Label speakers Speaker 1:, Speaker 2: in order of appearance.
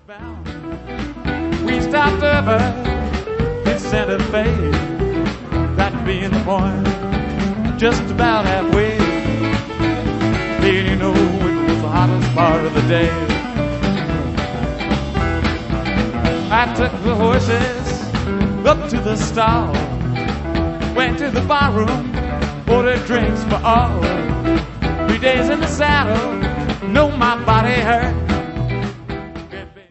Speaker 1: Westbound, we stopped over in Santa Fe. That being the point, just about halfway. Did you know it was the hottest part of the day? I took the horses up to the stall, went to the barroom, ordered drinks for all. 3 days in the saddle, know my body hurt.